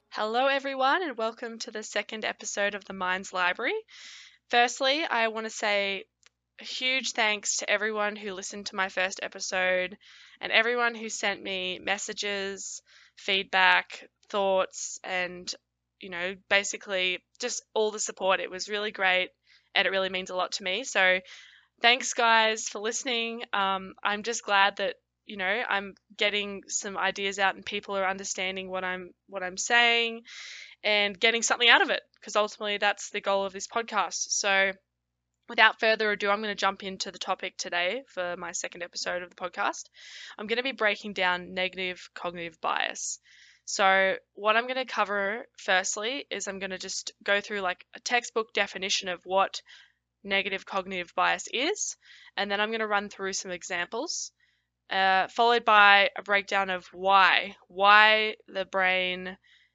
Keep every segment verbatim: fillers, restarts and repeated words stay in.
Hello, everyone, and welcome to the second episode of the Minds Library. Firstly, I want to say a huge thanks to everyone who listened to my first episode and everyone who sent me messages, feedback, thoughts, and, you know, basically just all the support. It was really great and it really means a lot to me. So, thanks, guys, for listening. Um, I'm just glad that you know I'm getting some ideas out and people are understanding what I'm what I'm saying and getting something out of it, because ultimately that's the goal of this podcast. So, without further ado, I'm going to jump into the topic today for my second episode of the podcast. I'm going to be breaking down negative cognitive bias. So, what I'm going to cover firstly is I'm going to just go through like a textbook definition of what negative cognitive bias is, and then I'm going to run through some examples, uh, followed by a breakdown of why, why the brain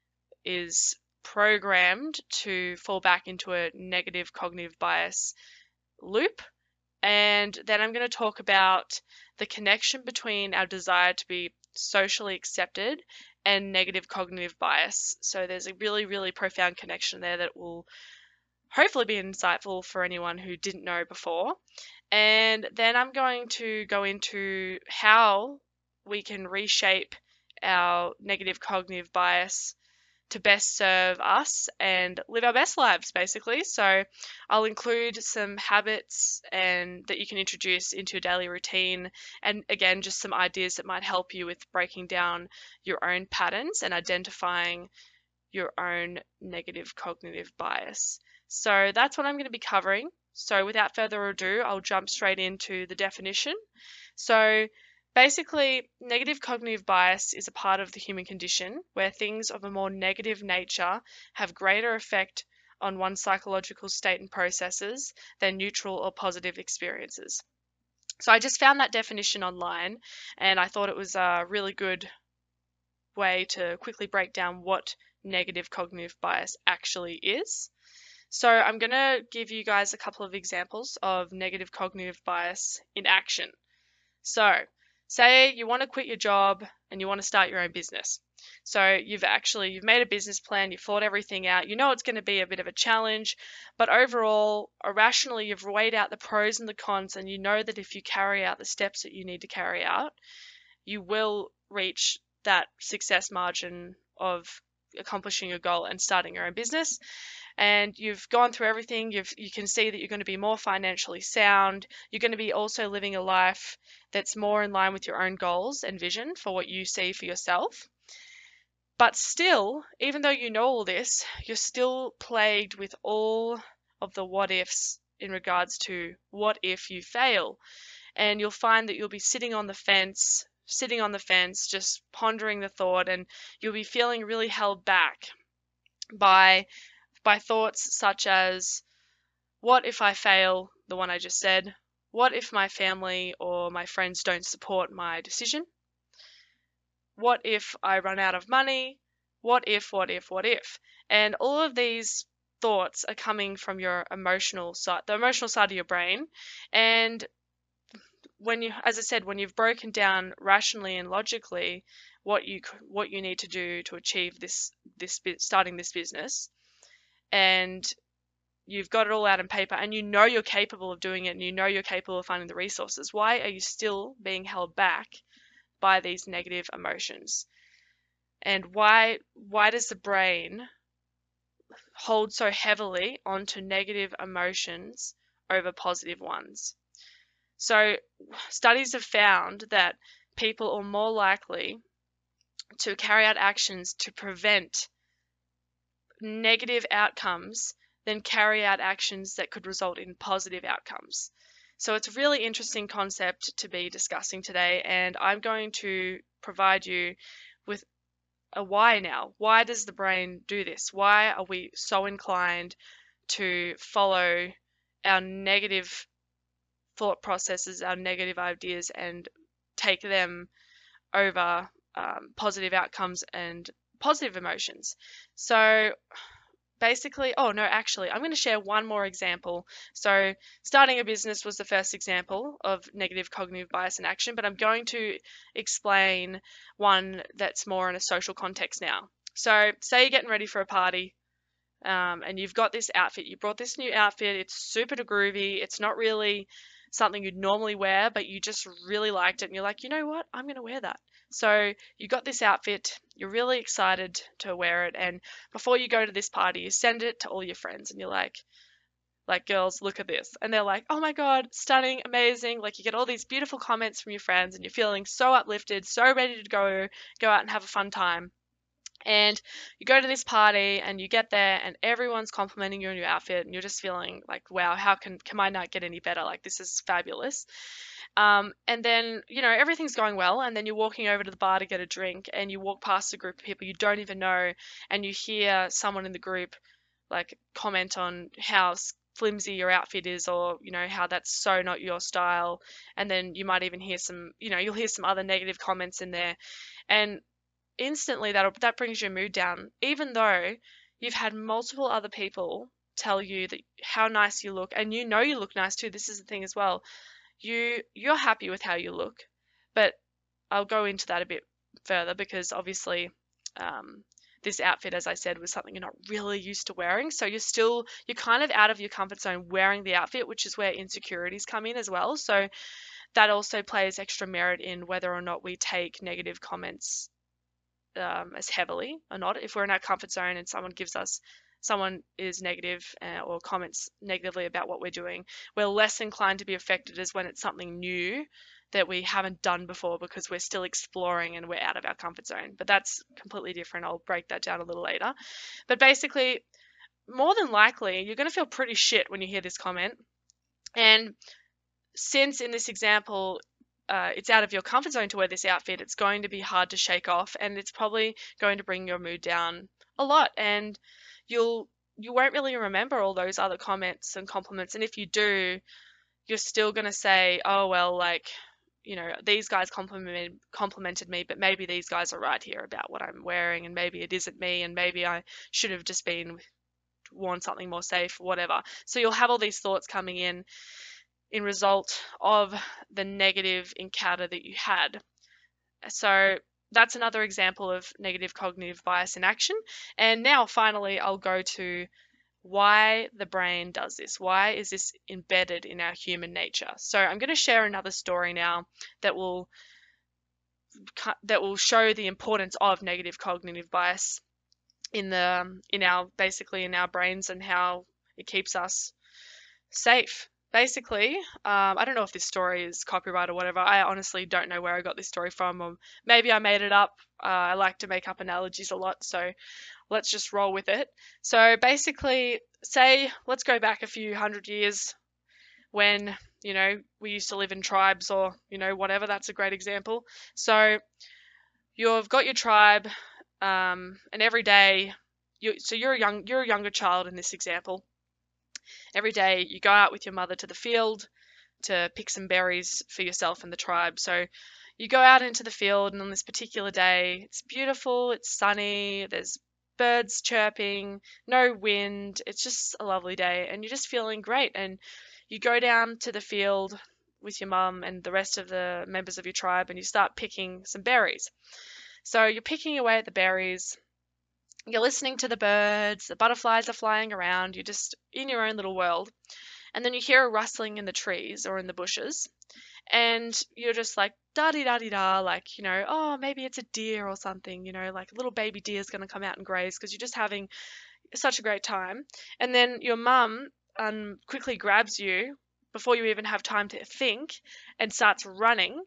is programmed to fall back into a negative cognitive bias loop. And then I'm going to talk about the connection between our desire to be socially accepted and negative cognitive bias. So there's a really, really profound connection there that will hopefully be insightful for anyone who didn't know before. And then I'm going to go into how we can reshape our negative cognitive bias to best serve us and live our best lives, basically. So I'll include some habits and that you can introduce into your daily routine, and again, just some ideas that might help you with breaking down your own patterns and identifying your own negative cognitive bias. So that's what I'm going to be covering. So without further ado, I'll jump straight into the definition. So basically, negative cognitive bias is a part of the human condition where things of a more negative nature have greater effect on one's psychological state and processes than neutral or positive experiences. So I just found that definition online and I thought it was a really good way to quickly break down what negative cognitive bias actually is. So I'm going to give you guys a couple of examples of negative cognitive bias in action. So say you want to quit your job and you want to start your own business. So you've actually you've made a business plan, you've thought everything out, you know it's going to be a bit of a challenge, but overall, irrationally, you've weighed out the pros and the cons, and you know that if you carry out the steps that you need to carry out, you will reach that success margin of accomplishing your goal and starting your own business. And you've gone through everything, you've you can see that you're going to be more financially sound, you're going to be also living a life that's more in line with your own goals and vision for what you see for yourself. But still, even though you know all this, you're still plagued with all of the what ifs in regards to what if you fail. And you'll find that you'll be sitting on the fence, sitting on the fence, just pondering the thought, and you'll be feeling really held back by by thoughts such as, what if I fail, the one I just said? What if my family or my friends don't support my decision? What if I run out of money? What if, what if, what if? And all of these thoughts are coming from your emotional side, the emotional side of your brain. And when you, as I said, when you've broken down rationally and logically what you what you need to do to achieve this this starting this business, and you've got it all out on paper and you know you're capable of doing it and you know you're capable of finding the resources, why are you still being held back by these negative emotions? And why why does the brain hold so heavily onto negative emotions over positive ones? So studies have found that people are more likely to carry out actions to prevent negative outcomes than carry out actions that could result in positive outcomes. So it's a really interesting concept to be discussing today, and I'm going to provide you with a why now. Why does the brain do this? Why are we so inclined to follow our negative thought processes, our negative ideas, and take them over um, positive outcomes and positive emotions? So basically, oh no, actually, I'm going to share one more example. So starting a business was the first example of negative cognitive bias in action, but I'm going to explain one that's more in a social context now. So say you're getting ready for a party, um, and you've got this outfit. You brought this new outfit. It's super groovy. It's not really something you'd normally wear, but you just really liked it. And you're like, you know what? I'm going to wear that. So you got this outfit. You're really excited to wear it. And before you go to this party, you send it to all your friends. And you're like, like, girls, look at this. And they're like, oh my God, stunning, amazing. Like, you get all these beautiful comments from your friends and you're feeling so uplifted, so ready to go, go out and have a fun time. And you go to this party and you get there and everyone's complimenting you on your outfit and you're just feeling like, wow, how can, can I not get any better? Like, this is fabulous. Um, and then, you know, everything's going well. And then you're walking over to the bar to get a drink and you walk past a group of people you don't even know and you hear someone in the group like comment on how flimsy your outfit is, or you know how that's so not your style. And then you might even hear some, you know you'll hear some other negative comments in there, and instantly that that brings your mood down, even though you've had multiple other people tell you that how nice you look, and you know you look nice too. This is the thing as well, you you're happy with how you look. But I'll go into that a bit further because obviously um, this outfit, as I said, was something you're not really used to wearing. So you're still, you're kind of out of your comfort zone wearing the outfit, which is where insecurities come in as well. So that also plays extra merit in whether or not we take negative comments um, as heavily or not. If we're in our comfort zone and someone gives us, someone is negative uh, or comments negatively about what we're doing, we're less inclined to be affected as when it's something new that we haven't done before because we're still exploring and we're out of our comfort zone. But that's completely different. I'll break that down a little later. But basically, more than likely, you're going to feel pretty shit when you hear this comment. And since in this example, uh, it's out of your comfort zone to wear this outfit, it's going to be hard to shake off, and it's probably going to bring your mood down a lot. And you'll you won't really remember all those other comments and compliments. And if you do, you're still going to say, oh well, like, you know, these guys complimented complimented me, but maybe these guys are right here about what I'm wearing, and maybe it isn't me, and maybe I should have just been worn something more safe, whatever. So you'll have all these thoughts coming in in result of the negative encounter that you had. So that's another example of negative cognitive bias in action. And now finally, I'll go to why the brain does this. Why is this embedded in our human nature? So I'm going to share another story now that will that will show the importance of negative cognitive bias in the in our basically in our brains and how it keeps us safe. Basically, um, I don't know if this story is copyright or whatever. I honestly don't know where I got this story from, or maybe I made it up. Uh, I like to make up analogies a lot, so let's just roll with it. So basically, say, let's go back a few hundred years when, you know, we used to live in tribes or, you know, whatever. That's a great example. So you've got your tribe, um, and every day, you, so you're a young, you're a younger child in this example. Every day you go out with your mother to the field to pick some berries for yourself and the tribe. So you go out into the field, and on this particular day, it's beautiful, it's sunny, there's birds chirping, no wind, it's just a lovely day, and you're just feeling great. And you go down to the field with your mum and the rest of the members of your tribe, and you start picking some berries. So you're picking away at the berries. You're listening to the birds, the butterflies are flying around, you're just in your own little world. And then you hear a rustling in the trees or in the bushes, and you're just like, da-di-da-di-da, like, you know, oh, maybe it's a deer or something, you know, like a little baby deer's going to come out and graze because you're just having such a great time. And then your mum um, quickly grabs you before you even have time to think and starts running,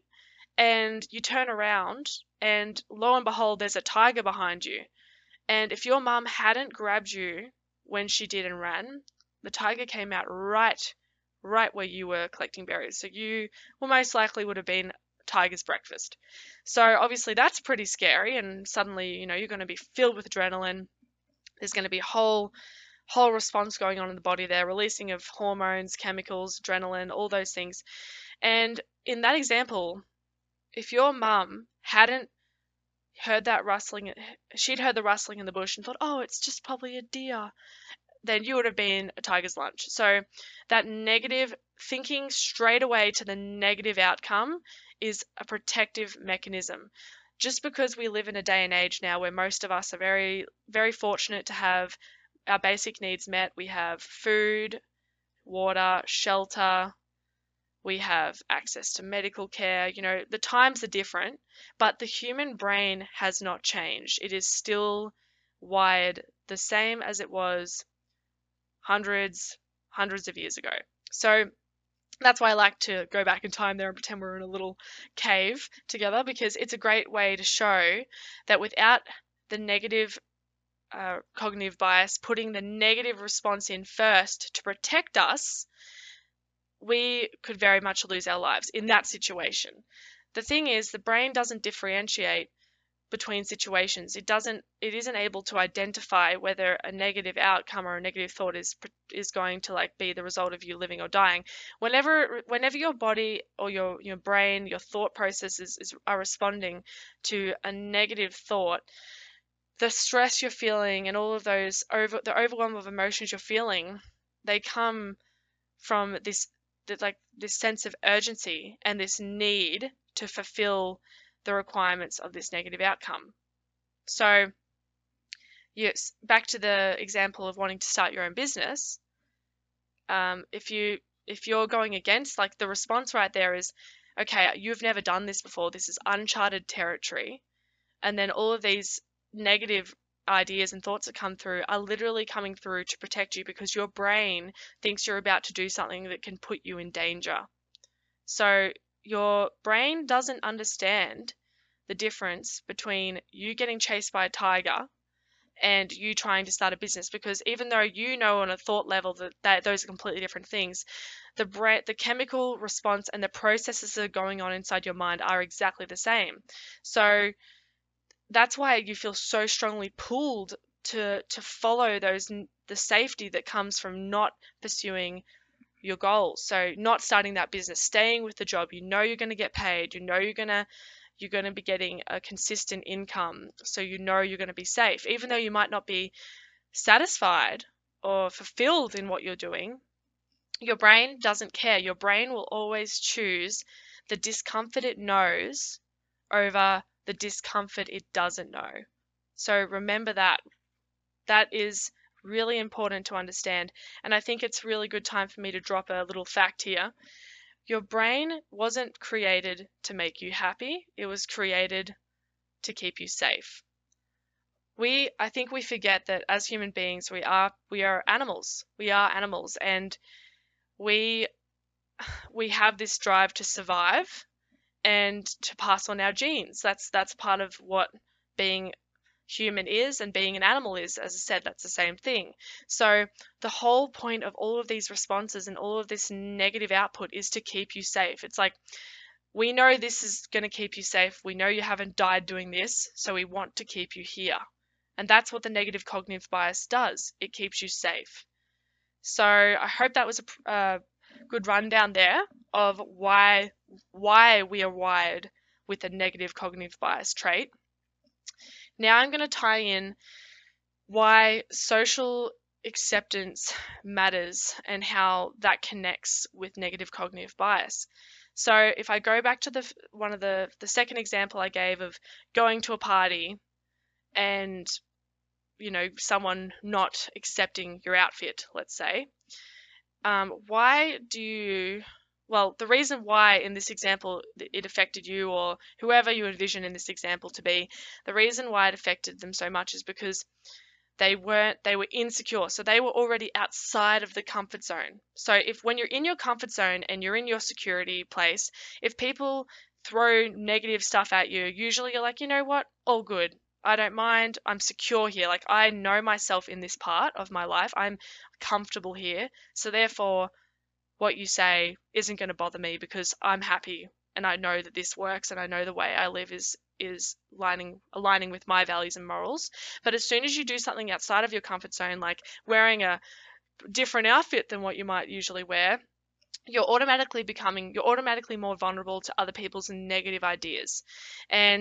and you turn around, and lo and behold, there's a tiger behind you. And if your mum hadn't grabbed you when she did and ran, the tiger came out right, right where you were collecting berries. So you well, most likely would have been tiger's breakfast. So obviously that's pretty scary, and suddenly, you know, you're going to be filled with adrenaline. There's going to be a whole whole response going on in the body there, releasing of hormones, chemicals, adrenaline, all those things. And in that example, if your mum hadn't heard that rustling, she'd heard the rustling in the bush and thought, oh, it's just probably a deer, then you would have been a tiger's lunch. So that negative thinking straight away to the negative outcome is a protective mechanism. just because we live in a day and age now where most of us are very, very fortunate to have our basic needs met. We have food, water, shelter, we have access to medical care. You know, the times are different, but the human brain has not changed. It is still wired the same as it was hundreds, hundreds of years ago. So that's why I like to go back in time there and pretend we're in a little cave together, because it's a great way to show that without the negative uh, cognitive bias, putting the negative response in first to protect us, we could very much lose our lives in that situation. The thing is, the brain doesn't differentiate between situations. It doesn't it isn't able to identify whether a negative outcome or a negative thought is is going to like be the result of you living or dying. Whenever whenever your body or your your brain, your thought processes is, are responding to a negative thought, the stress you're feeling and all of those over the overwhelm of emotions you're feeling, they come from this like this sense of urgency and this need to fulfill the requirements of this negative outcome. So, yes, back to the example of wanting to start your own business. Um, if you if you're going against, like, the response right there is, okay, you've never done this before. This is uncharted territory, and then all of these negative ideas and thoughts that come through are literally coming through to protect you because your brain thinks you're about to do something that can put you in danger. So your brain doesn't understand the difference between you getting chased by a tiger and you trying to start a business, because even though you know on a thought level that, that those are completely different things, the brain, the chemical response and the processes that are going on inside your mind are exactly the same. So that's why you feel so strongly pulled to to follow those the safety that comes from not pursuing your goals. So not starting that business, staying with the job. You know you're going to get paid. You know you're going to you're going to be getting a consistent income. So you know you're going to be safe, even though you might not be satisfied or fulfilled in what you're doing. Your brain doesn't care. Your brain will always choose the discomfort it knows over the discomfort it doesn't know. So remember that. That is really important to understand. And I think it's really good time for me to drop a little fact here. Your brain wasn't created to make you happy. It was created to keep you safe. We, I think we forget that as human beings, we are we are animals. We are animals, and we we have this drive to survive and to pass on our genes. That's that's part of what being human is and being an animal is. As I said, that's the same thing. So the whole point of all of these responses and all of this negative output is to keep you safe. It's like, we know this is going to keep you safe. We know you haven't died doing this, so we want to keep you here. And that's what the negative cognitive bias does. It keeps you safe. So I hope that was a uh, good rundown there of why why we are wired with a negative cognitive bias trait. Now I'm going to tie in why social acceptance matters and how that connects with negative cognitive bias. So if I go back to the one of the the second example I gave of going to a party and, you know, someone not accepting your outfit, let's say, um, why do you well, the reason why in this example it affected you, or whoever you envision in this example to be, the reason why it affected them so much is because they weren't they were insecure. So they were already outside of the comfort zone. So if when you're in your comfort zone and you're in your security place, if people throw negative stuff at you, usually you're like, you know what, all good. I don't mind. I'm secure here. Like, I know myself in this part of my life. I'm comfortable here. So therefore, what you say isn't going to bother me because I'm happy and I know that this works and I know the way I live is is lining, aligning with my values and morals. But as soon as you do something outside of your comfort zone, like wearing a different outfit than what you might usually wear, you're automatically becoming, you're automatically more vulnerable to other people's negative ideas. And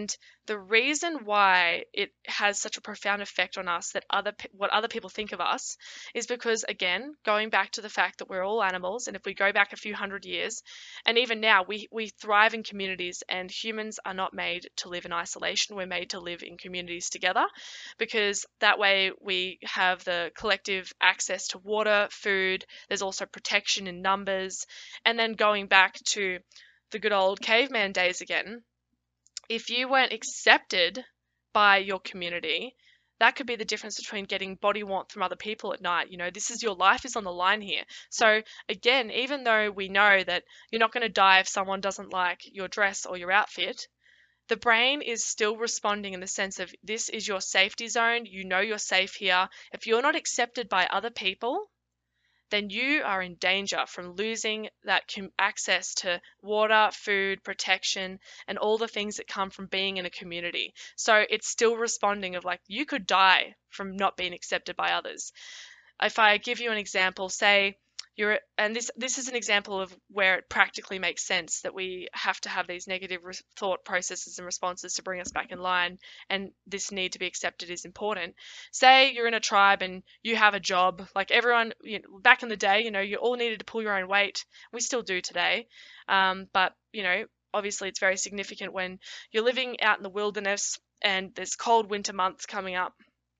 the reason why it has such a profound effect on us, that other what other people think of us, is because, again, going back to the fact that we're all animals, and if we go back a few hundred years, and even now, we we thrive in communities, and humans are not made to live in isolation. We're made to live in communities together, because that way we have the collective access to water, food. There's also protection in numbers. And then going back to the good old caveman days again, if you weren't accepted by your community, that could be the difference between getting body warmth from other people at night. You know, this is your life is on the line here. So again, even though we know that you're not going to die if someone doesn't like your dress or your outfit, the brain is still responding in the sense of, this is your safety zone. You know you're safe here. If you're not accepted by other people, then you are in danger from losing that com- access to water, food, protection, and all the things that come from being in a community. So it's still responding of, like, you could die from not being accepted by others. If I give you an example, say you're, and this this is an example of where it practically makes sense that we have to have these negative re- thought processes and responses to bring us back in line, and this need to be accepted is important. Say you're in a tribe and you have a job, like everyone, you know, back in the day, you know, you all needed to pull your own weight. We still do today, um, but you know, obviously it's very significant when you're living out in the wilderness and there's cold winter months coming up,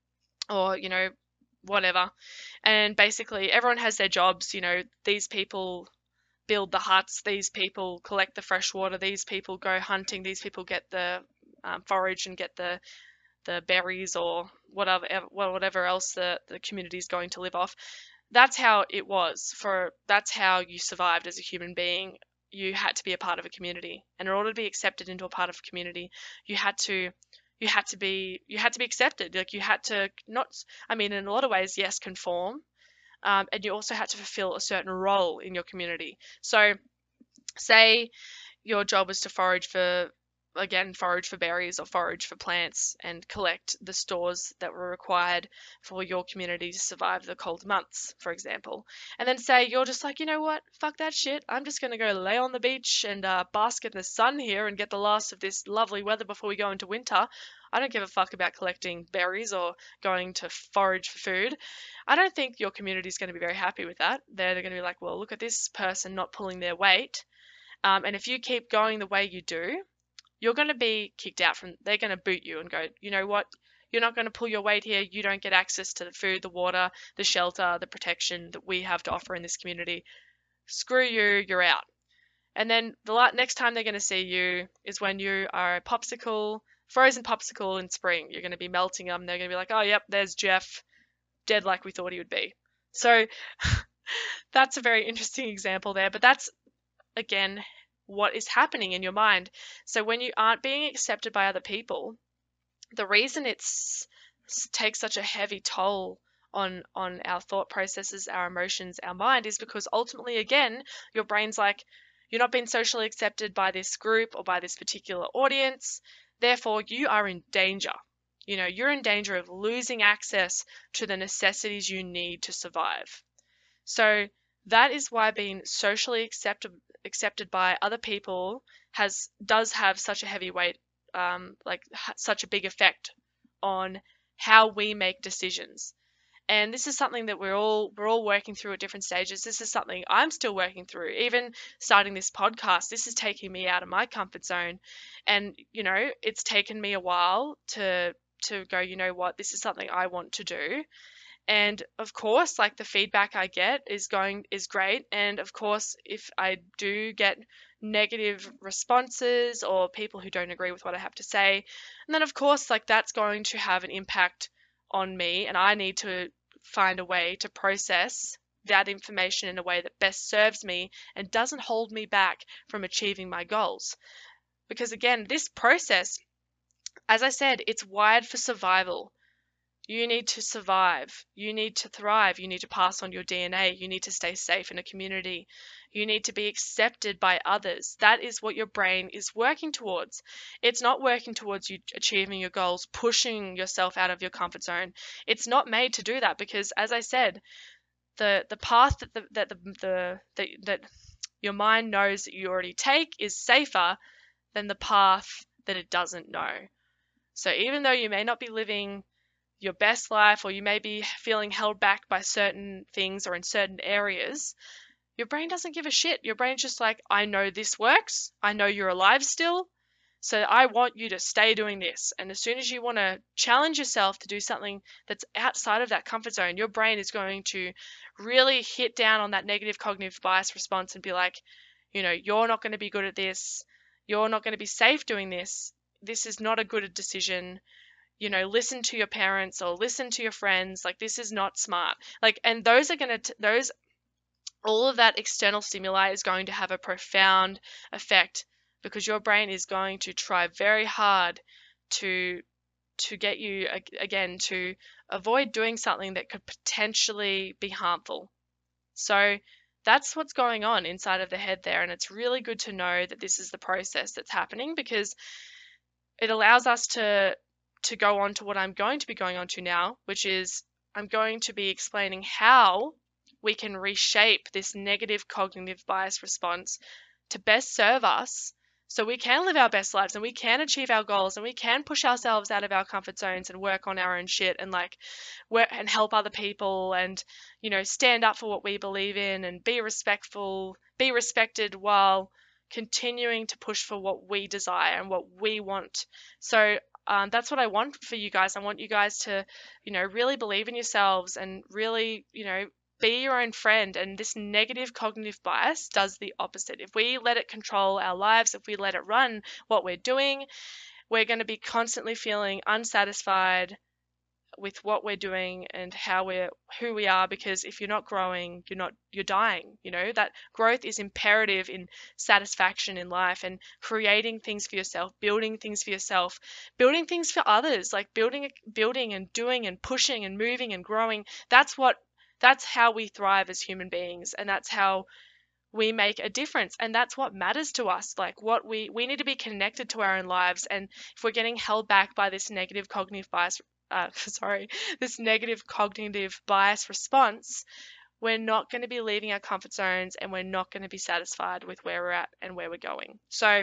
or you know, whatever. And basically, everyone has their jobs. You know, these people build the huts, these people collect the fresh water, these people go hunting, these people get the um, forage and get the the berries or whatever whatever else the, the community is going to live off. That's how it was for that's how you survived as a human being. You had to be a part of a community, and in order to be accepted into a part of a community, you had to you had to be you had to be accepted. Like, you had to not, I mean, in a lot of ways, yes, conform, um, and you also had to fulfill a certain role in your community. So say your job was to forage for, again, forage for berries or forage for plants and collect the stores that were required for your community to survive the cold months, for example. And then say you're just like, you know what, fuck that shit. I'm just going to go lay on the beach and uh, bask in the sun here and get the last of this lovely weather before we go into winter. I don't give a fuck about collecting berries or going to forage for food. I don't think your community is going to be very happy with that. They're going to be like, well, look at this person not pulling their weight. Um, and if you keep going the way you do, you're going to be kicked out from, they're going to boot you and go, you know what, you're not going to pull your weight here. You don't get access to the food, the water, the shelter, the protection that we have to offer in this community. Screw you, you're out. And then the la- next time they're going to see you is when you are a popsicle, frozen popsicle in spring. You're going to be melting them. They're going to be like, oh, yep, there's Jeff, dead like we thought he would be. So that's a very interesting example there. But that's, again, what is happening in your mind. So when you aren't being accepted by other people, the reason it's takes such a heavy toll on on our thought processes, our emotions, our mind, is because ultimately, again, your brain's like, you're not being socially accepted by this group or by this particular audience, therefore you are in danger. You know, you're in danger of losing access to the necessities you need to survive. So that is why being socially accepted accepted by other people has does have such a heavy weight, um, like ha- such a big effect on how we make decisions. And this is something that we're all we're all working through at different stages. This is something I'm still working through. Even starting this podcast, this is taking me out of my comfort zone, and you know, it's taken me a while to to go, you know what, this is something I want to do. And of course, like, the feedback I get is going is great. And of course, if I do get negative responses or people who don't agree with what I have to say, and then of course, like, that's going to have an impact on me, and I need to find a way to process that information in a way that best serves me and doesn't hold me back from achieving my goals. Because again, this process, as I said, it's wired for survival. You need to survive. You need to thrive. You need to pass on your D N A. You need to stay safe in a community. You need to be accepted by others. That is what your brain is working towards. It's not working towards you achieving your goals, pushing yourself out of your comfort zone. It's not made to do that because, as I said, the the path that the that the, the that, that your mind knows that you already take is safer than the path that it doesn't know. So even though you may not be living your best life, or you may be feeling held back by certain things or in certain areas, your brain doesn't give a shit. Your brain's just like, I know this works. I know you're alive still. So I want you to stay doing this. And as soon as you want to challenge yourself to do something that's outside of that comfort zone, your brain is going to really hit down on that negative cognitive bias response and be like, you know, you're not going to be good at this. You're not going to be safe doing this. This is not a good decision. You know, listen to your parents or listen to your friends. Like, this is not smart. Like, and those are going to, those, all of that external stimuli is going to have a profound effect, because your brain is going to try very hard to to get you again to avoid doing something that could potentially be harmful. So that's what's going on inside of the head there, and it's really good to know that this is the process that's happening, because it allows us to to go on to what I'm going to be going on to now, which is I'm going to be explaining how we can reshape this negative cognitive bias response to best serve us, so we can live our best lives and we can achieve our goals and we can push ourselves out of our comfort zones and work on our own shit and like work and help other people and, you know, stand up for what we believe in and be respectful, be respected while continuing to push for what we desire and what we want. So um, that's what I want for you guys. I want you guys to, you know, really believe in yourselves and really, you know, be your own friend. And this negative cognitive bias does the opposite. If we let it control our lives, if we let it run what we're doing, we're going to be constantly feeling unsatisfied with what we're doing and how we're who we are, because if you're not growing, you're not you're dying. You know, that growth is imperative in satisfaction in life and creating things for yourself, building things for yourself, building things for others, like building building and doing and pushing and moving and growing. That's what that's how we thrive as human beings, and that's how we make a difference, and that's what matters to us. Like, what we we need to be connected to our own lives, and if we're getting held back by this negative cognitive bias uh, sorry this negative cognitive bias response, we're not going to be leaving our comfort zones and we're not going to be satisfied with where we're at and where we're going. So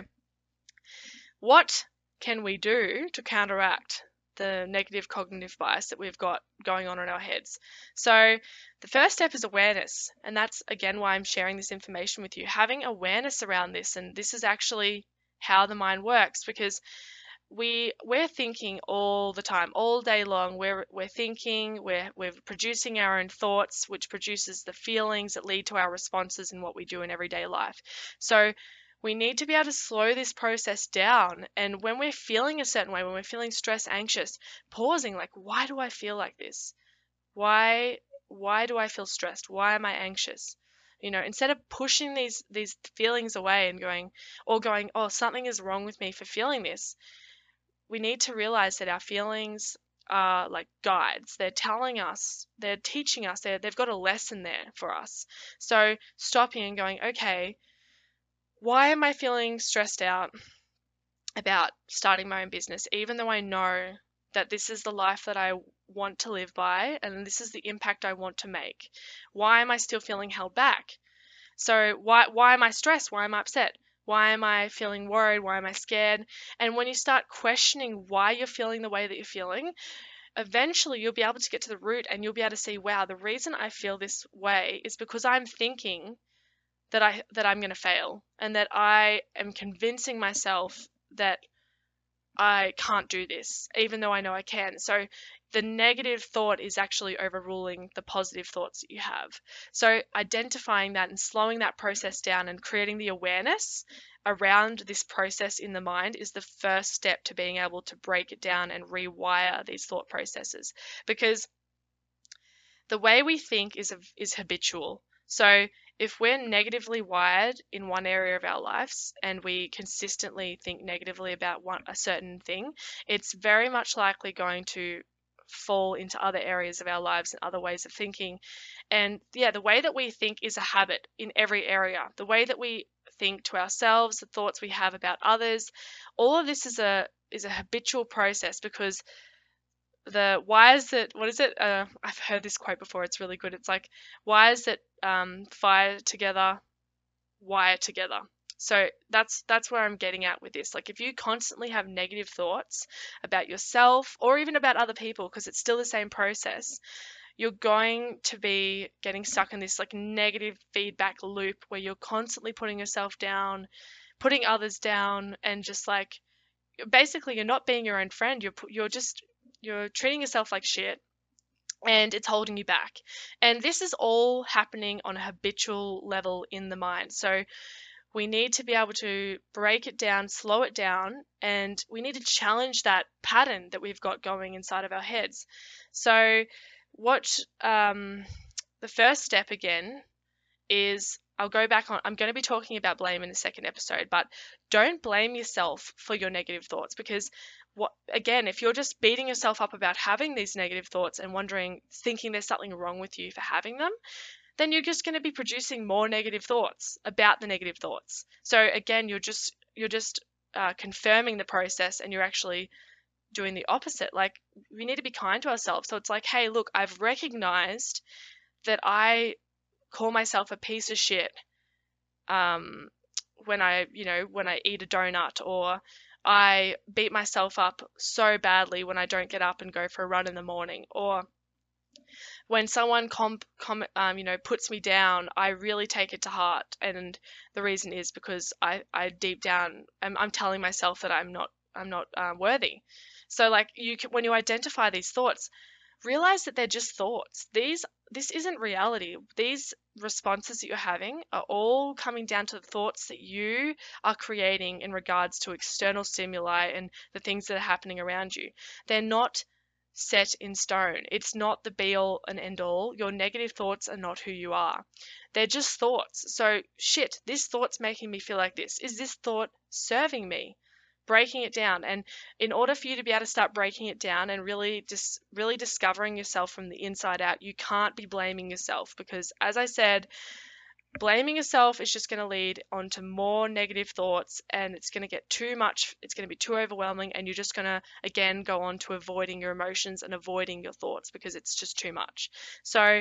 what can we do to counteract the negative cognitive bias that we've got going on in our heads? So the first step is awareness, and that's again why I'm sharing this information with you. Having awareness around this, and this is actually how the mind works, because we we're thinking all the time, all day long. We're we're thinking, we're we're producing our own thoughts, which produces the feelings that lead to our responses in what we do in everyday life. So we need to be able to slow this process down. And when we're feeling a certain way, when we're feeling stressed, anxious, pausing, like, why do I feel like this? Why why do I feel stressed? Why am I anxious? You know, instead of pushing these these feelings away and going, or going, oh, something is wrong with me for feeling this, we need to realize that our feelings are like guides. They're telling us, they're teaching us, they're, they've got a lesson there for us. So stopping and going, okay, why am I feeling stressed out about starting my own business, even though I know that this is the life that I want to live by and this is the impact I want to make? Why am I still feeling held back? So why why am I stressed? Why am I upset? Why am I feeling worried? Why am I scared? And when you start questioning why you're feeling the way that you're feeling, eventually you'll be able to get to the root and you'll be able to see, wow, the reason I feel this way is because I'm thinking that I that I'm going to fail, and that I am convincing myself that I can't do this, even though I know I can. So the negative thought is actually overruling the positive thoughts that you have. So identifying that and slowing that process down and creating the awareness around this process in the mind is the first step to being able to break it down and rewire these thought processes. Because the way we think is is habitual. So if we're negatively wired in one area of our lives and we consistently think negatively about one a certain thing, it's very much likely going to fall into other areas of our lives and other ways of thinking. And yeah, the way that we think is a habit in every area. The way that we think to ourselves, the thoughts we have about others, all of this is a is a habitual process, because the wires that what is it uh, I've heard this quote before, it's really good. It's like, wires that um, fire together wire together. So that's that's where I'm getting at with this. Like if you constantly have negative thoughts about yourself or even about other people, because it's still the same process, you're going to be getting stuck in this like negative feedback loop where you're constantly putting yourself down, putting others down, and just like basically you're not being your own friend. You're you're just you're treating yourself like shit, and it's holding you back. And this is all happening on a habitual level in the mind. So we need to be able to break it down, slow it down, and we need to challenge that pattern that we've got going inside of our heads. So, what um, the first step again is I'll go back on, I'm going to be talking about blame in the second episode, but don't blame yourself for your negative thoughts because what again, if you're just beating yourself up about having these negative thoughts and wondering, thinking there's something wrong with you for having them, then you're just going to be producing more negative thoughts about the negative thoughts. So again, you're just you're just uh, confirming the process, and you're actually doing the opposite. Like we need to be kind to ourselves. So it's like, hey, look, I've recognized that I call myself a piece of shit um, when I, you know, when I eat a donut, or I beat myself up so badly when I don't get up and go for a run in the morning, or when someone com, com um, you know, puts me down, I really take it to heart, and the reason is because I, I deep down, I'm, I'm telling myself that I'm not, I'm not uh, worthy. So like you, can, when you identify these thoughts, realize that they're just thoughts. These, this isn't reality. These responses that you're having are all coming down to the thoughts that you are creating in regards to external stimuli and the things that are happening around you. They're not set in stone. It's not the be all and end all. Your negative thoughts are not who you are. They're just thoughts. So, shit, this thought's making me feel like this. Is this thought serving me? Breaking it down. And in order for you to be able to start breaking it down and really just really discovering yourself from the inside out, you can't be blaming yourself because, as I said, blaming yourself is just going to lead on to more negative thoughts, and it's going to get too much, it's going to be too overwhelming, and you're just going to again go on to avoiding your emotions and avoiding your thoughts because it's just too much. So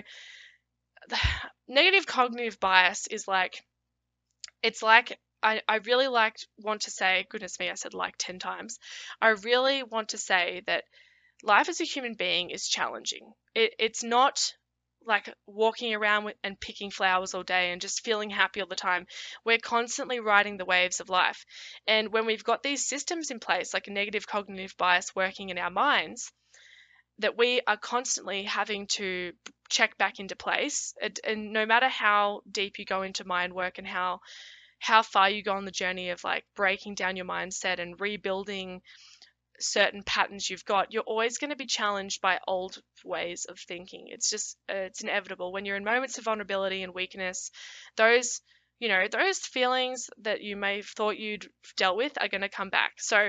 the negative cognitive bias is like, it's like I, I really like want to say, goodness me, I said like ten times. I really want to say that life as a human being is challenging. It, it's not like walking around with, and picking flowers all day and just feeling happy all the time. We're constantly riding the waves of life. And when we've got these systems in place, like a negative cognitive bias working in our minds, that we are constantly having to check back into place. And, and no matter how deep you go into mind work and how how far you go on the journey of like breaking down your mindset and rebuilding certain patterns you've got, you're always going to be challenged by old ways of thinking. It's just, uh, it's inevitable. When you're in moments of vulnerability and weakness, those, you know, those feelings that you may have thought you'd dealt with are going to come back. So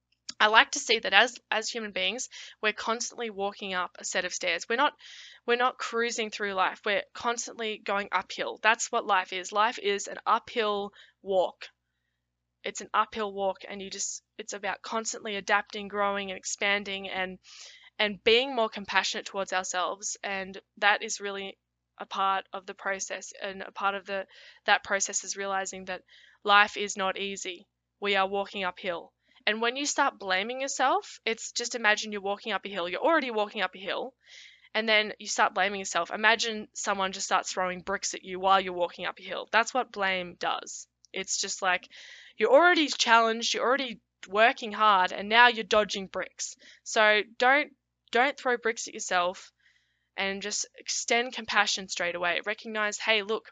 I like to see that as as human beings, we're constantly walking up a set of stairs. We're not we're not cruising through life. We're constantly going uphill. That's what life is. Life is an uphill walk. It's an uphill walk, and you just it's about constantly adapting, growing and expanding, and and being more compassionate towards ourselves. And that is really a part of the process, and a part of the that process is realizing that life is not easy. We are walking uphill. And when you start blaming yourself, it's just imagine you're walking up a hill. You're already walking up a hill, and then you start blaming yourself. Imagine someone just starts throwing bricks at you while you're walking up a hill. That's what blame does. It's just like you're already challenged, you're already working hard, and now you're dodging bricks. So don't don't throw bricks at yourself, and just extend compassion straight away. Recognize, hey, look,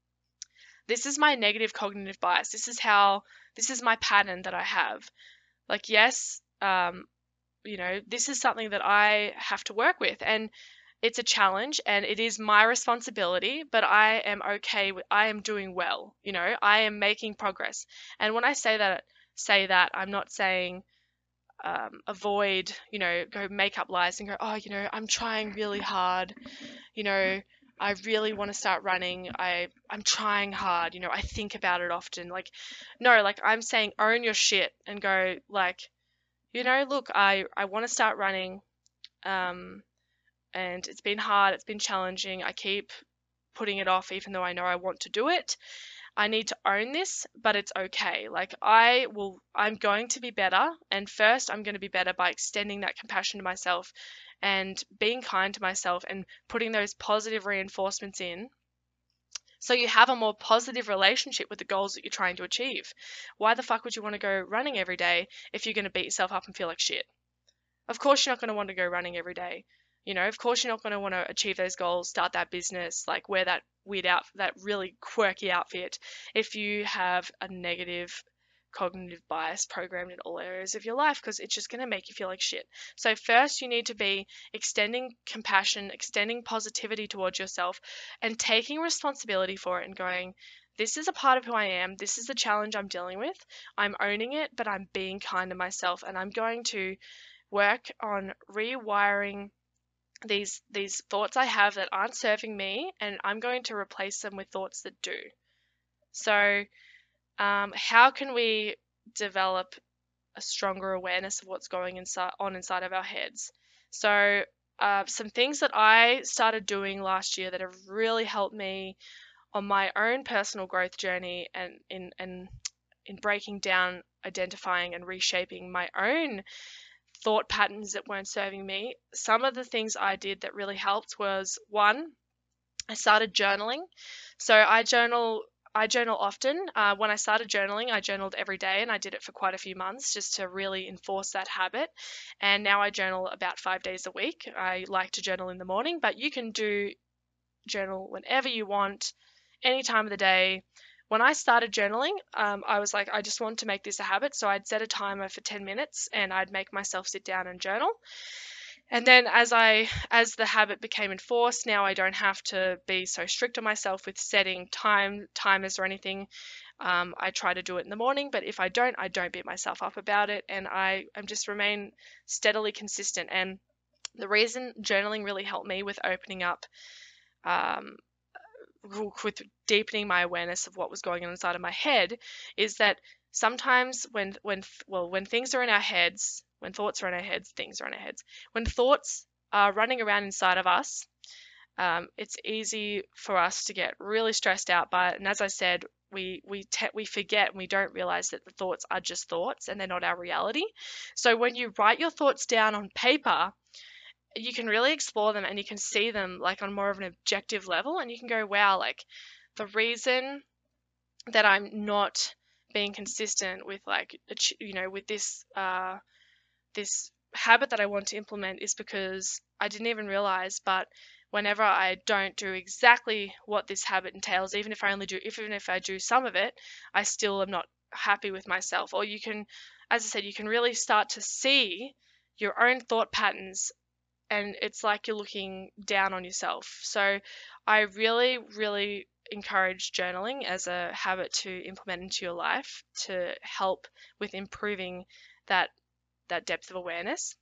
this is my negative cognitive bias. This is how this is my pattern that I have. Like, yes, um, you know, this is something that I have to work with, and it's a challenge, and it is my responsibility, but I am okay with, I am doing well, you know, I am making progress. And when I say that, say that, I'm not saying um, avoid, you know, go make up lies and go, oh, you know, I'm trying really hard, you know, I really want to start running. I I'm trying hard, you know, I think about it often. Like, no, like I'm saying own your shit and go like, you know, look, I I want to start running. Um, and it's been hard, it's been challenging. I keep putting it off even though I know I want to do it. I need to own this, but it's okay. Like I will, I'm going to be better. And first, I'm going to be better by extending that compassion to myself and being kind to myself and putting those positive reinforcements in. So you have a more positive relationship with the goals that you're trying to achieve. Why the fuck would you want to go running every day if you're going to beat yourself up and feel like shit? Of course, you're not going to want to go running every day. You know, of course, you're not going to want to achieve those goals, start that business, like wear that weird out, that really quirky outfit if you have a negative cognitive bias programmed in all areas of your life, because it's just going to make you feel like shit. So first you need to be extending compassion, extending positivity towards yourself and taking responsibility for it and going, this is a part of who I am. This is the challenge I'm dealing with. I'm owning it, but I'm being kind to myself and I'm going to work on rewiring these these thoughts I have that aren't serving me, and I'm going to replace them with thoughts that do. So um, how can we develop a stronger awareness of what's going inside on inside of our heads? So uh, some things that I started doing last year that have really helped me on my own personal growth journey and in and in breaking down, identifying and reshaping my own thought patterns that weren't serving me. Some of the things I did that really helped was, one, I started journaling. So I journal I journal often. Uh, when I started journaling, I journaled every day and I did it for quite a few months just to really enforce that habit. And now I journal about five days a week. I like to journal in the morning, but you can do journal whenever you want, any time of the day. When I started journaling, um, I was like, I just want to make this a habit. So I'd set a timer for ten minutes and I'd make myself sit down and journal. And then as I as the habit became enforced, now I don't have to be so strict on myself with setting time timers or anything. Um, I try to do it in the morning, but if I don't, I don't beat myself up about it, and I am just remain steadily consistent. And the reason journaling really helped me with opening up, um, with deepening my awareness of what was going on inside of my head, is that sometimes when when well when things are in our heads, when thoughts are in our heads, things are in our heads. When thoughts are running around inside of us, um, it's easy for us to get really stressed out by it. And as I said, we we te- we forget and we don't realize that the thoughts are just thoughts and they're not our reality. So when you write your thoughts down on paper, you can really explore them and you can see them like on more of an objective level, and you can go, wow, like the reason that I'm not being consistent with, like, you know, with this uh, this habit that I want to implement is because I didn't even realize, but whenever I don't do exactly what this habit entails, even if I only do, even if I do some of it, I still am not happy with myself. Or you can, as I said, you can really start to see your own thought patterns, and it's like you're looking down on yourself. So I really, really encourage journaling as a habit to implement into your life to help with improving that that depth of awareness.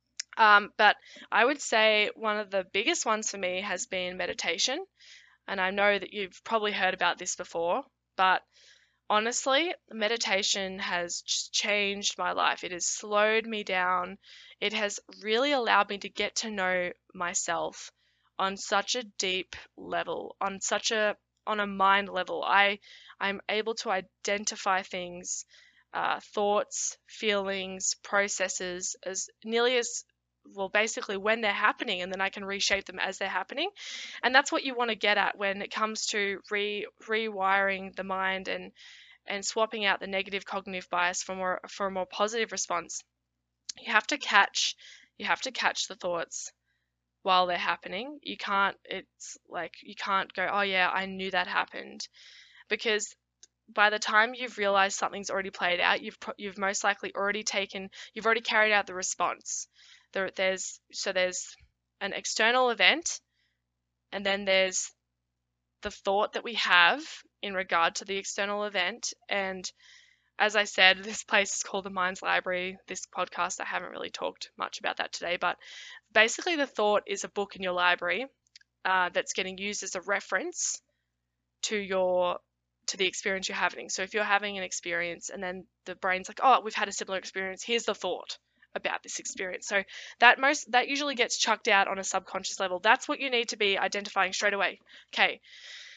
Um, but I would say one of the biggest ones for me has been meditation. And I know that you've probably heard about this before, but honestly, meditation has just changed my life. It has slowed me down. It has really allowed me to get to know myself on such a deep level, on such a on a mind level. I I'm able to identify things, uh, thoughts, feelings, processes as nearly as well, basically when they're happening, and then I can reshape them as they're happening. And that's what you want to get at when it comes to re rewiring the mind and and swapping out the negative cognitive bias for more for a more positive response. You have to catch you have to catch the thoughts while they're happening. You can't it's like you can't go, oh yeah, I knew that happened, because by the time you've realized something's already played out, you've you've most likely already taken you've already carried out the response. There, there's so there's an external event, and then there's the thought that we have in regard to the external event. And as I said, this place is called the Mind's Library. This podcast, I haven't really talked much about that today, but basically the thought is a book in your library uh, that's getting used as a reference to your to the experience you're having. So if you're having an experience and then the brain's like, oh, we've had a similar experience, here's the thought about this experience. So that most that usually gets chucked out on a subconscious level. That's what you need to be identifying straight away. Okay,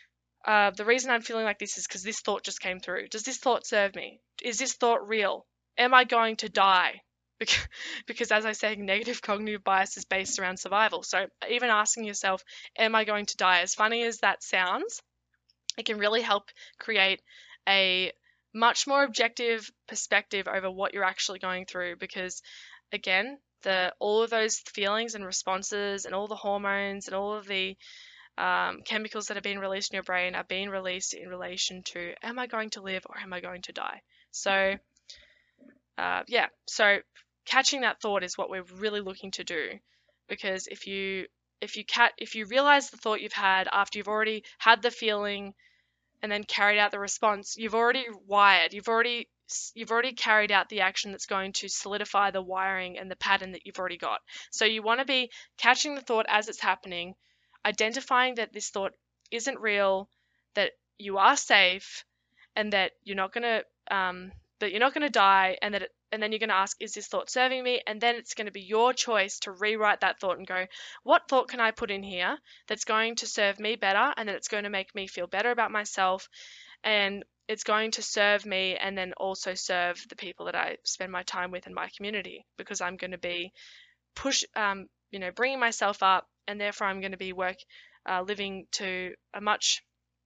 uh, the reason I'm feeling like this is because this thought just came through. Does this thought serve me? Is this thought real? Am I going to die? Because, because as I say, negative cognitive bias is based around survival. So even asking yourself, am I going to die? As funny as that sounds, it can really help create a much more objective perspective over what you're actually going through, because again, the all of those feelings and responses and all the hormones and all of the um, chemicals that are being released in your brain are being released in relation to, am I going to live or am I going to die? So uh, yeah, so catching that thought is what we're really looking to do, because if you if you cat if you realize the thought you've had after you've already had the feeling and then carried out the response, you've already wired, you've already you've already carried out the action that's going to solidify the wiring and the pattern that you've already got. So you want to be catching the thought as it's happening, identifying that this thought isn't real, that you are safe, and that you're not going to um, that you're not going to die, and that it, and then you're going to ask, is this thought serving me? And then it's going to be your choice to rewrite that thought and go, what thought can I put in here that's going to serve me better, and that it's going to make me feel better about myself, and it's going to serve me and then also serve the people that I spend my time with in my community, because I'm going to be push um, you know bringing myself up, and therefore I'm going to be work uh, living to a much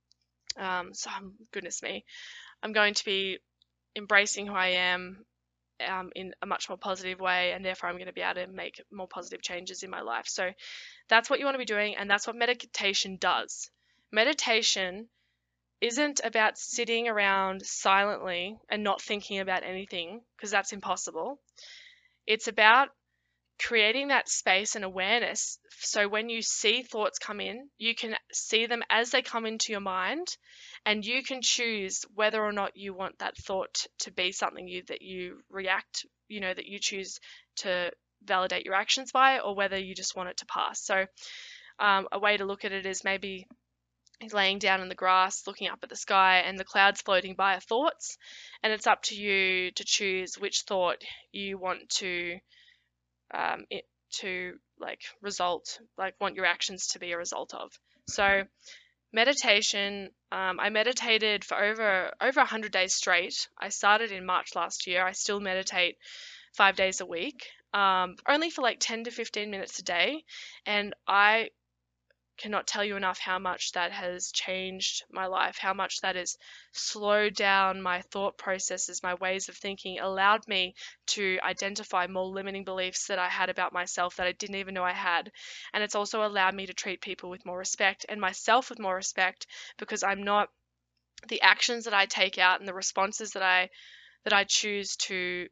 um, so goodness me I'm going to be embracing who I am um, in a much more positive way, and therefore I'm going to be able to make more positive changes in my life. So that's what you want to be doing, and that's what meditation does. Meditation isn't about sitting around silently and not thinking about anything, because that's impossible. It's about creating that space and awareness, so when you see thoughts come in, you can see them as they come into your mind, and you can choose whether or not you want that thought to be something you that you react, you know, that you choose to validate your actions by, or whether you just want it to pass. So um, a way to look at it is maybe laying down in the grass, looking up at the sky, and the clouds floating by are thoughts, and it's up to you to choose which thought you want to um, it, to like result, like want your actions to be a result of. So meditation, um, I meditated for over over one hundred days straight. I started in March last year. I still meditate five days a week, um, only for like ten to fifteen minutes a day, and I cannot tell you enough how much that has changed my life, how much that has slowed down my thought processes, my ways of thinking, allowed me to identify more limiting beliefs that I had about myself that I didn't even know I had. And it's also allowed me to treat people with more respect and myself with more respect, because I'm not, the actions that I take out and the responses that I that I choose to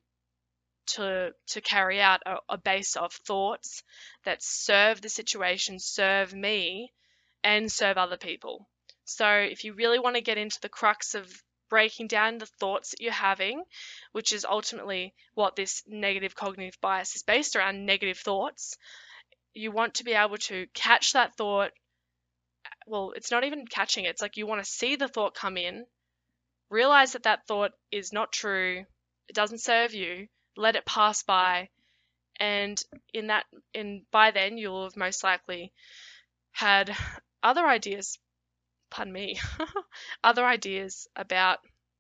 to to carry out are, are based off thoughts that serve the situation, serve me, and serve other people. So if you really want to get into the crux of breaking down the thoughts that you're having, which is ultimately what this negative cognitive bias is based around, negative thoughts, you want to be able to catch that thought. Well, it's not even catching it. It's like you want to see the thought come in, realize that that thought is not true, it doesn't serve you, let it pass by, and in that in by then you'll have most likely had other ideas, pardon me, other ideas about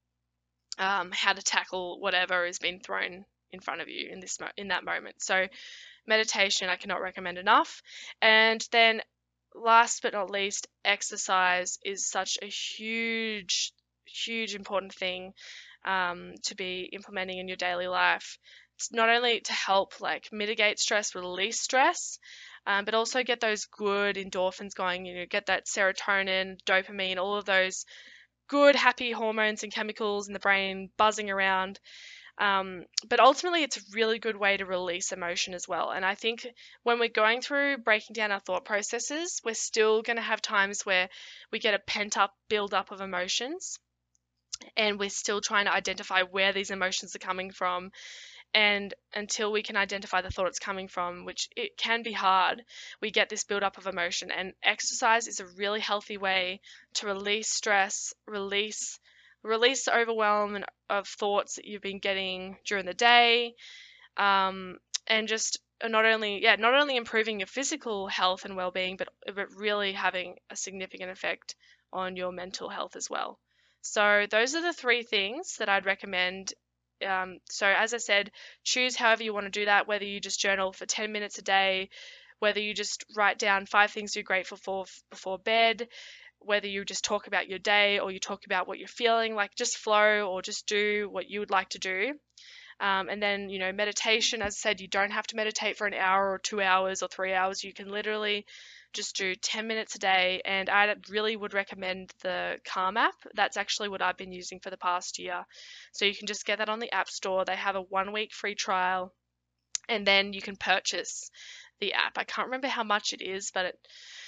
um, how to tackle whatever has been thrown in front of you in this mo- in that moment. So meditation I cannot recommend enough. And then last but not least, exercise is such a huge, huge important thing um, to be implementing in your daily life. It's not only to help like mitigate stress, release stress, um, but also get those good endorphins going, you know, get that serotonin, dopamine, all of those good, happy hormones and chemicals in the brain buzzing around. Um, but ultimately, it's a really good way to release emotion as well. And I think when we're going through breaking down our thought processes, we're still going to have times where we get a pent up build up of emotions, and we're still trying to identify where these emotions are coming from. And until we can identify the thought it's coming from, which it can be hard, we get this build up of emotion. And exercise is a really healthy way to release stress, release release the overwhelm of thoughts that you've been getting during the day, um, and just not only yeah not only improving your physical health and well-being, but but really having a significant effect on your mental health as well. So those are the three things that I'd recommend. Um, so as I said, choose however you want to do that, whether you just journal for ten minutes a day, whether you just write down five things you're grateful for before bed, whether you just talk about your day or you talk about what you're feeling, like just flow or just do what you would like to do. Um, and then, you know, meditation, as I said, you don't have to meditate for an hour or two hours or three hours. You can literally just do ten minutes a day. And I really would recommend the Calm app. That's actually what I've been using for the past year. So you can just get that on the App Store. They have a one week free trial, and then you can purchase the app. I can't remember how much it is, but it,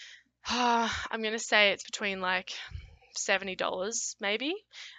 uh, I'm going to say it's between like seventy dollars maybe.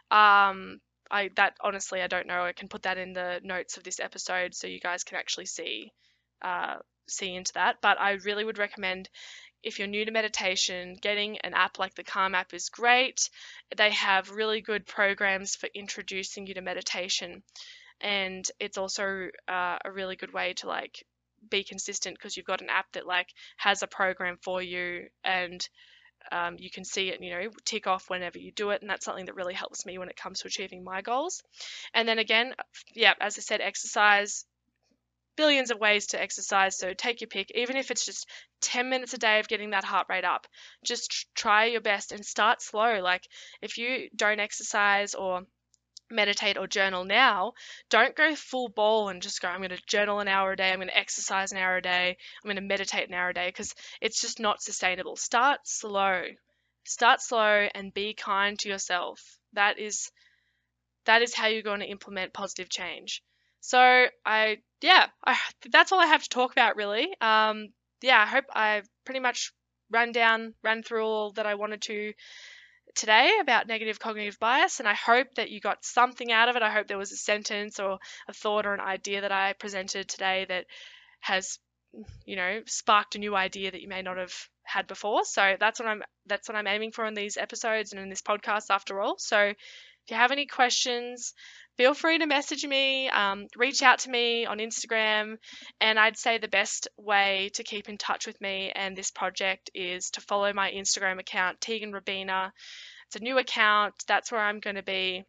Um, I that honestly I don't know. I can put that in the notes of this episode so you guys can actually see uh, see into that. But I really would recommend, if you're new to meditation, getting an app like the Calm app is great. They have really good programs for introducing you to meditation, and it's also uh, a really good way to like be consistent because you've got an app that like has a program for you, and um, you can see it, you know, tick off whenever you do it. And that's something that really helps me when it comes to achieving my goals. And then again, yeah, as I said, exercise, billions of ways to exercise. So take your pick, even if it's just ten minutes a day of getting that heart rate up, just try your best and start slow. Like if you don't exercise or meditate or journal now, don't go full ball and just go, I'm going to journal an hour a day, I'm going to exercise an hour a day, I'm going to meditate an hour a day, because it's just not sustainable. Start slow. Start slow and be kind to yourself. That is that is how you're going to implement positive change. So I yeah, I, that's all I have to talk about really. Um, yeah, I hope I've pretty much run down, ran through all that I wanted to today about negative cognitive bias, and I hope that you got something out of it. I hope there was a sentence or a thought or an idea that I presented today that has, you know, sparked a new idea that you may not have had before. So that's what I'm that's what I'm aiming for in these episodes and in this podcast after all. So if you have any questions, feel free to message me, um, reach out to me on Instagram, and I'd say the best way to keep in touch with me and this project is to follow my Instagram account, Tegan Rabina. It's a new account. That's where I'm going to be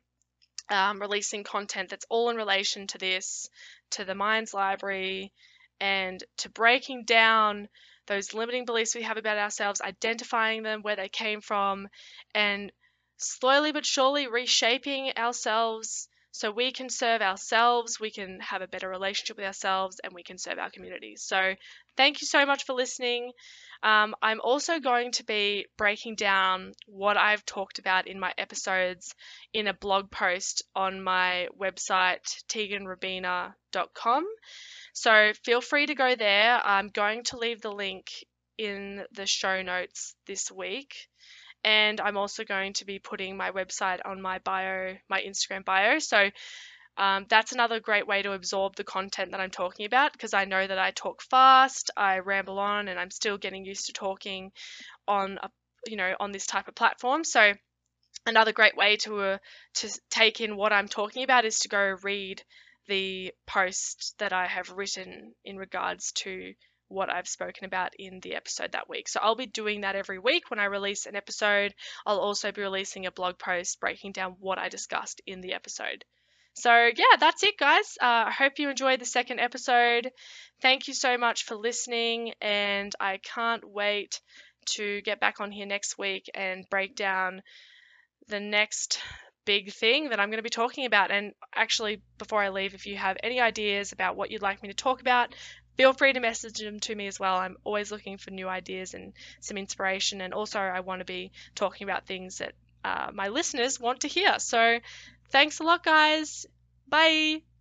um, releasing content that's all in relation to this, to the Minds Library, and to breaking down those limiting beliefs we have about ourselves, identifying them, where they came from, and slowly but surely reshaping ourselves so we can serve ourselves, we can have a better relationship with ourselves, and we can serve our communities. So thank you so much for listening. Um, I'm also going to be breaking down what I've talked about in my episodes in a blog post on my website, tegan rabina dot com. So feel free to go there. I'm going to leave the link in the show notes this week. And I'm also going to be putting my website on my bio, my Instagram bio. So um, that's another great way to absorb the content that I'm talking about, because I know that I talk fast, I ramble on, and I'm still getting used to talking on a, you know, on this type of platform. So another great way to uh, to take in what I'm talking about is to go read the post that I have written in regards to what I've spoken about in the episode that week. So I'll be doing that every week when I release an episode. I'll also be releasing a blog post breaking down what I discussed in the episode. So yeah, that's it, guys. Uh, I hope you enjoyed the second episode. Thank you so much for listening, and I can't wait to get back on here next week and break down the next big thing that I'm going to be talking about. And actually, before I leave, if you have any ideas about what you'd like me to talk about, feel free to message them to me as well. I'm always looking for new ideas and some inspiration. And also, I want to be talking about things that uh, my listeners want to hear. So thanks a lot, guys. Bye.